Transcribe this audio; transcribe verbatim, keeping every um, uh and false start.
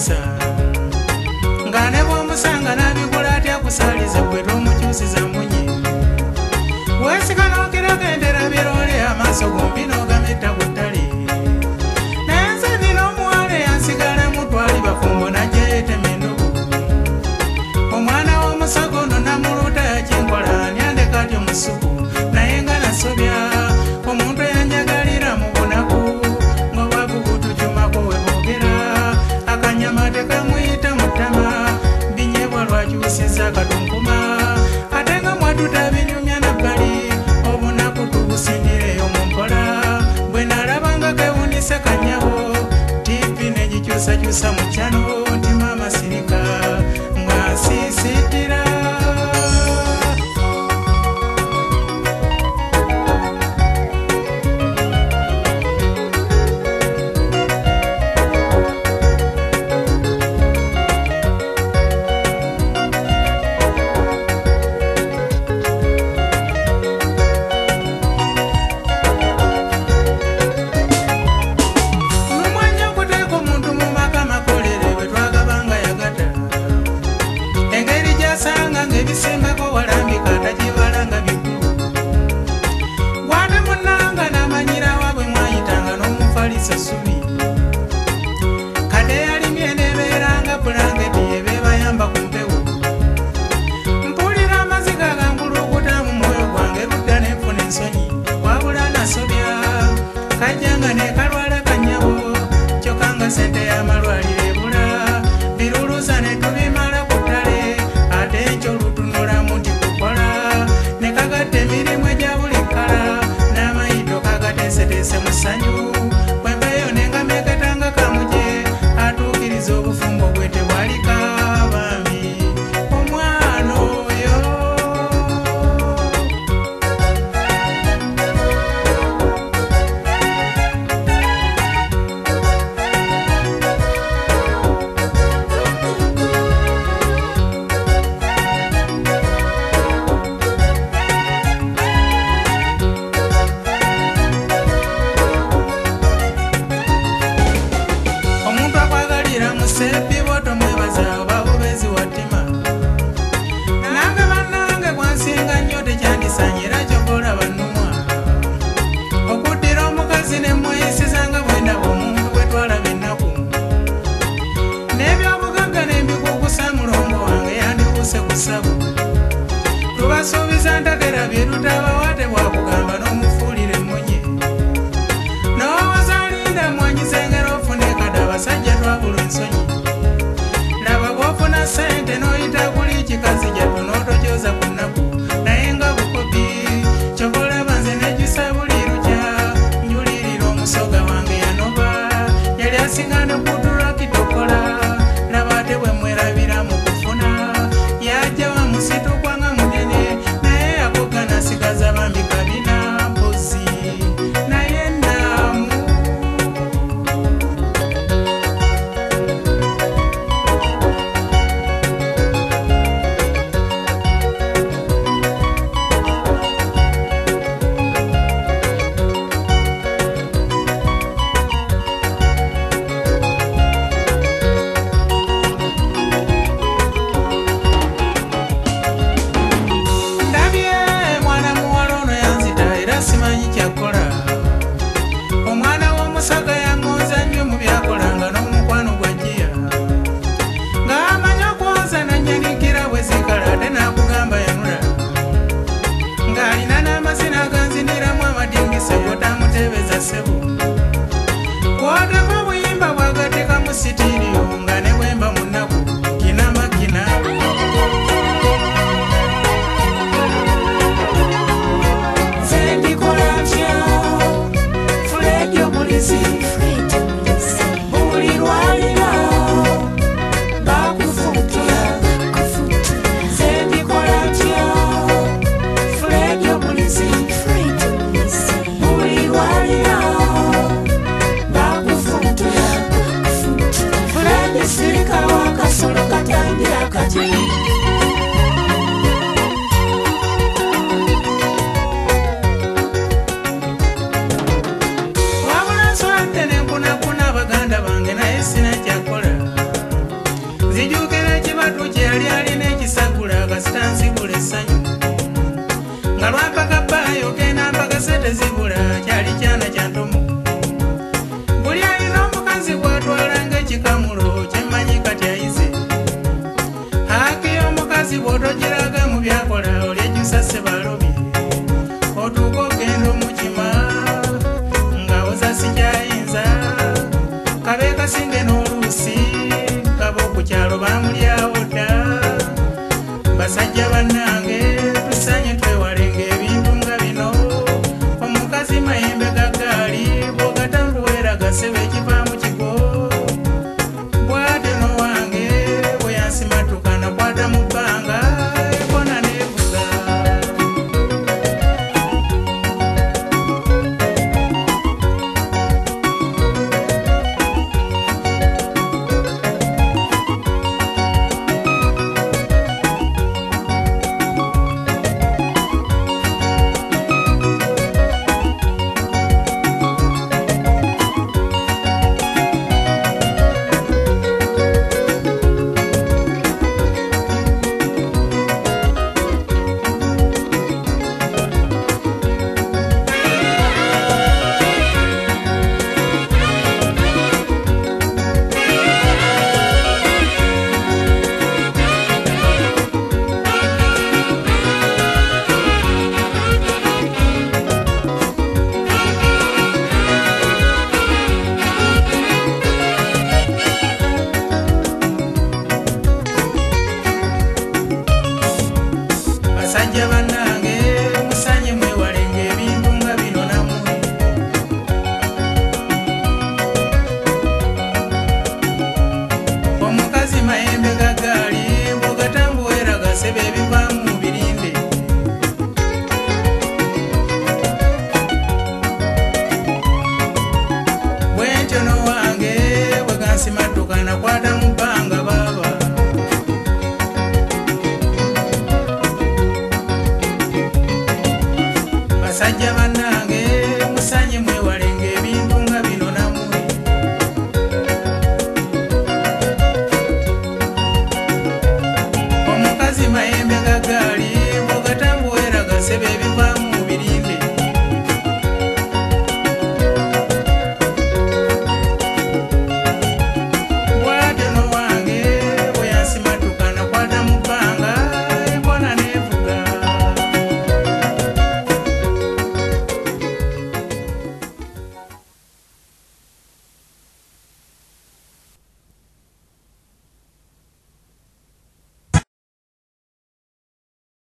byomukyusa nga ne bw'omusanga n'abikola atya kusaliza gwe tomukyusiza munye weesika n'okirako entera birole amaaso gombi n'ogametta ku ttale naye nze nina omuwala eyansigala mutwali bafumbo najja yeetema endubu omwana w'omusago ono namuluta yakinkola nyandeka atyo musuku naye nga nasobya omuntu eyanjagalira mu bunaku nga bwabubutukyumako we boogera akanyama tekamuyita mu ttama binyebwa lwakyusiza katunkuma ate nga mwatuta binyumya nabbali obunaku tubusindireyo mu mpola bwe nalabanga kewunise kanyabo tivi negikyusakyusa mu kyano nti maama sirika nga nsiisitira ebisembako walambika takibalanga bikulu wate munanga namanyira wabwe mwayitanga n'omufalisa subi kade yalimye nebeeranga bulangeti ebebayamba ku mpewo mpulira amaziga gangulukuta mu mwoyo gwange ludda nenfuna ensonyi wabula nasobya kajjanga nekalwala kanyabo kyokanga sente y'amalwaliro ebula biruluza netubimala ku ttale ate ekyo lutunulamu nti kukola ne kagadde emirimu egya buli kkala n'amayito kagateeseteese mu ssanyu bwempeeyo nengameketanga kamuje atuukiriza obufumbo bwe tebwalika baami omwana oyo sebe kiva mu kigo bwate no wange bwe yansimatuka nakwata mu bbanga ekona nevuga basajja bannange musanye mwewalenga ebintu nga bino namwe omukazi mayembe gagaali bwogatambuwera gasebe ebivaamu birinde bwentyo no wange bwe gansimatuka nakwata